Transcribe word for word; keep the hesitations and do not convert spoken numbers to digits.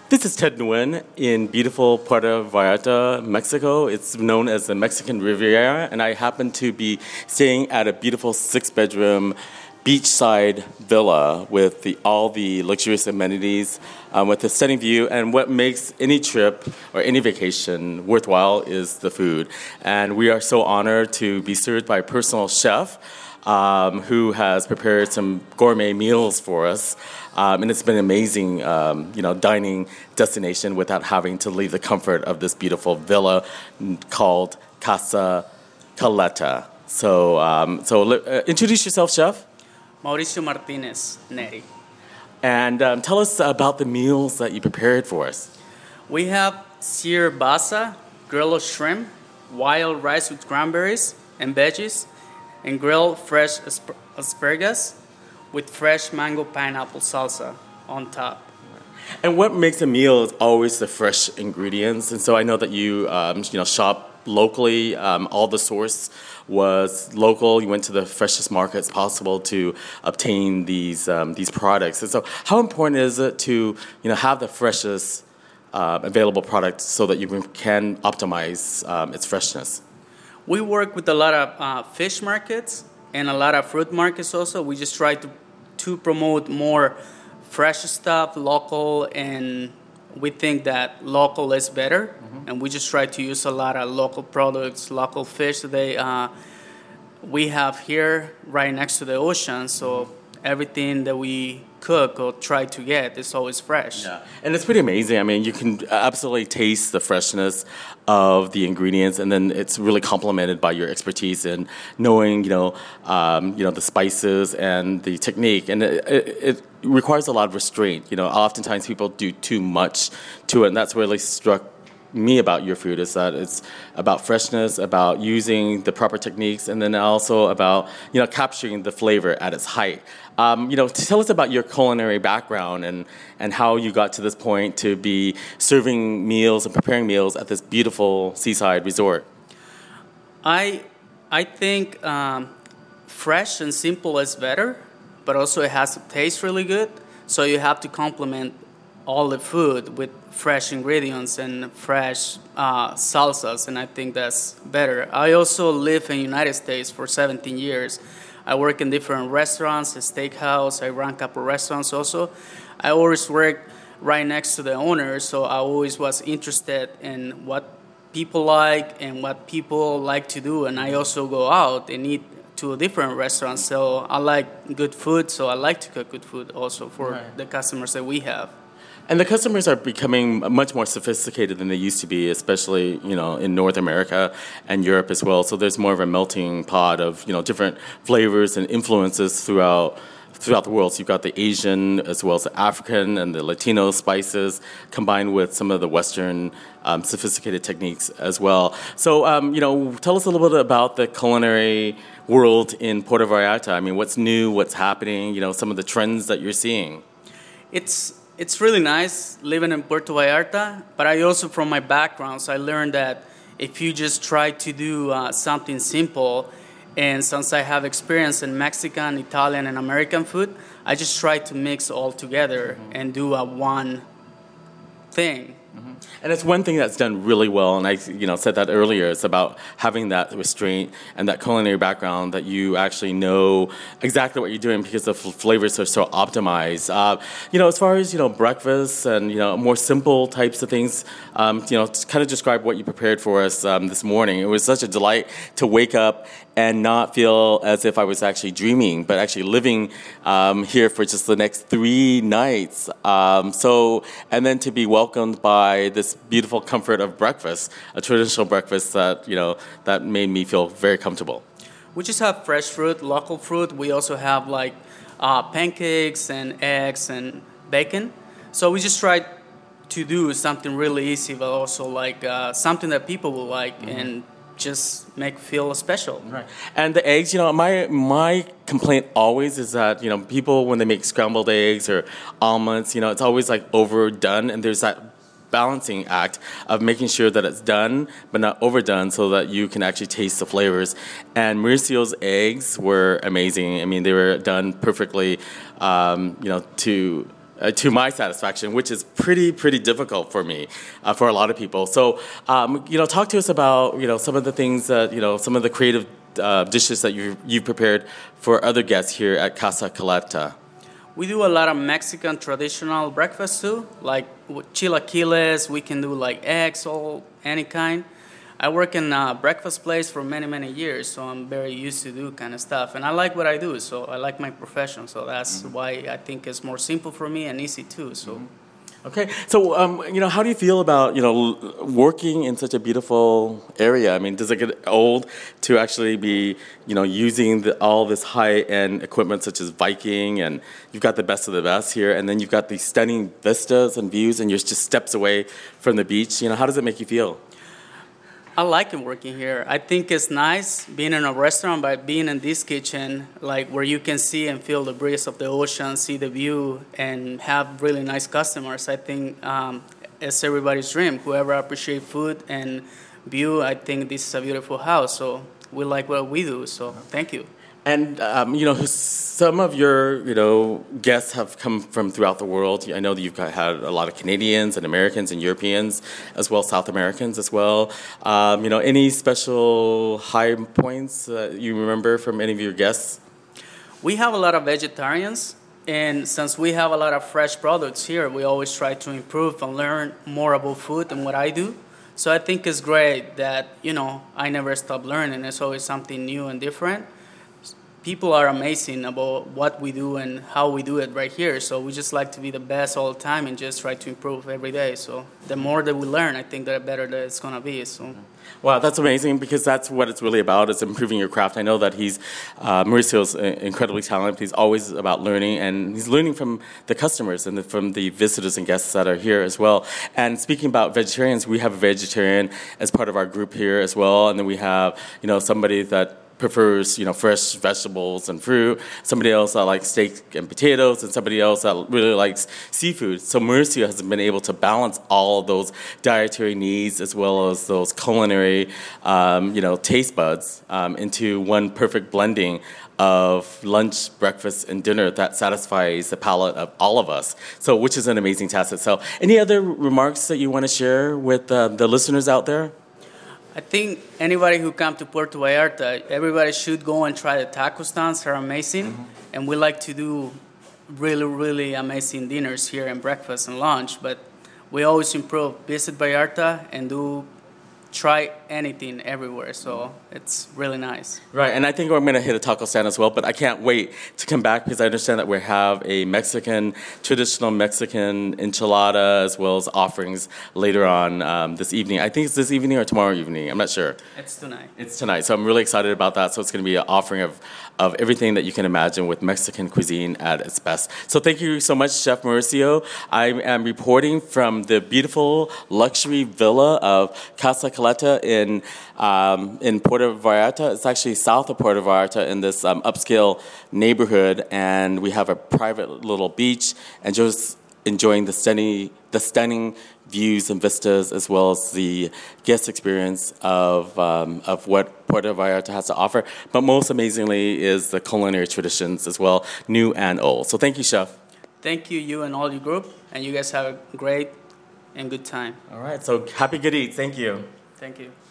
This is Ted Nguyen in beautiful Puerto Vallarta, Mexico. It's known as the Mexican Riviera, and I happen to be staying at a beautiful six-bedroom beachside villa with the, all the luxurious amenities, um, with a stunning view. And what makes any trip or any vacation worthwhile is the food. And we are so honored to be served by a personal chef um, who has prepared some gourmet meals for us. Um, and it's been an amazing, um, you know, dining destination without having to leave the comfort of this beautiful villa called Casa Caleta. So, um, so uh, introduce yourself, chef. Mauricio Martinez Neri. And um, tell us about the meals that you prepared for us. We have sear basa, grilled shrimp, wild rice with cranberries and veggies, and grilled fresh asp- asparagus with fresh mango pineapple salsa on top. And what makes a meal is always the fresh ingredients. And so I know that you, um, you know, shop locally. Um, all the source was local. You went to the freshest markets possible to obtain these um, these products. And so, how important is it to you know have the freshest uh, available product so that you can optimize um, its freshness? We work with a lot of uh, fish markets and a lot of fruit markets also. We just try to to promote more fresh stuff, local, and we think that local is better. Mm-hmm. And we just try to use a lot of local products, local fish. They uh, we have here right next to the ocean, so everything that we cook or try to get is always fresh. Yeah, and it's pretty amazing. I mean, you can absolutely taste the freshness of the ingredients, and then it's really complemented by your expertise in knowing, you know, um, you know, the spices and the technique, and it, it, it requires a lot of restraint. You know, oftentimes people do too much to it, and that's really struck me about your food is that it's about freshness, about using the proper techniques, and then also about you know capturing the flavor at its height. Um, you know, tell us about your culinary background and and how you got to this point to be serving meals and preparing meals at this beautiful seaside resort. I I think um, fresh and simple is better, but also it has to taste really good. So you have to complement all the food with fresh ingredients and fresh uh, salsas, and I think that's better. I also live in the United States for seventeen years. I work in different restaurants, a steakhouse. I run a couple restaurants also. I always work right next to the owner, so I always was interested in what people like and what people like to do, and I also go out and eat to different restaurants. So I like good food, so I like to cook good food also for right. the customers that we have. And the customers are becoming much more sophisticated than they used to be, especially you know in North America and Europe as well. So there's more of a melting pot of you know different flavors and influences throughout throughout the world. So you've got the Asian as well as the African and the Latino spices combined with some of the Western um, sophisticated techniques as well. So um, you know, tell us a little bit about the culinary world in Puerto Vallarta. I mean, what's new? What's happening? You know, some of the trends that you're seeing. It's It's really nice living in Puerto Vallarta, but I also, from my background, so I learned that if you just try to do uh, something simple, and since I have experience in Mexican, Italian, and American food, I just try to mix all together mm-hmm. and do a one thing. Mm-hmm. And it's one thing that's done really well, and I you know said that earlier. It's about having that restraint and that culinary background that you actually know exactly what you're doing because the f- flavors are so optimized. Uh, you know, as far as you know, breakfast and you know more simple types of things. Um, you know, to kind of describe what you prepared for us um, this morning. It was such a delight to wake up and not feel as if I was actually dreaming, but actually living um, here for just the next three nights. Um, so, and then to be welcomed by this beautiful comfort of breakfast, a traditional breakfast that, you know, that made me feel very comfortable. We just have fresh fruit, local fruit. We also have like uh, pancakes and eggs and bacon. So we just tried to do something really easy, but also like uh, something that people will like mm-hmm. and just make feel special. Right. And the eggs, you know, my my complaint always is that, you know, people when they make scrambled eggs or omelets, you know, it's always like overdone, and there's that balancing act of making sure that it's done but not overdone so that you can actually taste the flavors. And Mauricio's eggs were amazing. I mean, they were done perfectly, um, you know, to uh, to my satisfaction, which is pretty, pretty difficult for me, uh, for a lot of people. So, um, you know, talk to us about, you know, some of the things that, you know, some of the creative uh, dishes that you you've prepared for other guests here at Casa Caleta. We do a lot of Mexican traditional breakfast too, like with chilaquiles. We can do like eggs, all any kind. I work in a breakfast place for many, many years, so I'm very used to do kind of stuff. And I like what I do, so I like my profession. So that's mm-hmm. why I think it's more simple for me and easy too. So. Mm-hmm. Okay, so um, you know, how do you feel about you know working in such a beautiful area? I mean, does it get old to actually be you know using the, all this high-end equipment such as Viking, and you've got the best of the best here, and then you've got these stunning vistas and views, and you're just steps away from the beach. You know, how does it make you feel? I like it working here. I think it's nice being in a restaurant, but being in this kitchen, like where you can see and feel the breeze of the ocean, see the view, and have really nice customers. I think um, it's everybody's dream. Whoever appreciates food and view, I think this is a beautiful house. So we like what we do. So thank you. And, um, you know, some of your, you know, guests have come from throughout the world. I know that you've got, had a lot of Canadians and Americans and Europeans as well, South Americans as well. Um, you know, any special high points that you remember from any of your guests? We have a lot of vegetarians. And since we have a lot of fresh products here, we always try to improve and learn more about food and what I do. So I think it's great that, you know, I never stop learning. It's always something new and different. People are amazing about what we do and how we do it right here. So we just like to be the best all the time and just try to improve every day. So the more that we learn, I think the better that it's going to be. So. Wow, that's amazing because that's what it's really about, is improving your craft. I know that he's, uh, Mauricio's incredibly talented. He's always about learning, and he's learning from the customers and the, from the visitors and guests that are here as well. And speaking about vegetarians, we have a vegetarian as part of our group here as well. And then we have, you know, somebody that prefers, you know, fresh vegetables and fruit. Somebody else that likes steak and potatoes, and somebody else that really likes seafood. So Mauricio has been able to balance all of those dietary needs as well as those culinary, um, you know, taste buds um, into one perfect blending of lunch, breakfast, and dinner that satisfies the palate of all of us. So, which is an amazing task itself. Any other remarks that you want to share with uh, the listeners out there? I think anybody who comes to Puerto Vallarta, everybody should go and try the taco stands. They're amazing. Mm-hmm. And we like to do really, really amazing dinners here and breakfast and lunch. But we always improve. Visit Vallarta and do try anything everywhere. So it's really nice. Right, and I think I'm going to hit a taco stand as well, but I can't wait to come back because I understand that we have a Mexican, traditional Mexican enchilada as well as offerings later on um, this evening. I think it's this evening or tomorrow evening. I'm not sure. It's tonight. It's tonight, so I'm really excited about that. So it's going to be an offering of of everything that you can imagine with Mexican cuisine at its best. So thank you so much, Chef Mauricio. I am reporting from the beautiful luxury villa of Casa Caleta in um, in Puerto Vallarta. It's actually south of Puerto Vallarta in this um, upscale neighborhood, and we have a private little beach and just enjoying the stunning the stunning views and vistas, as well as the guest experience of um, of what Puerto Vallarta has to offer. But most amazingly is the culinary traditions as well, new and old. So thank you, Chef. Thank you, you and all your group, and you guys have a great and good time. All right, so happy good eats. Thank you. Thank you.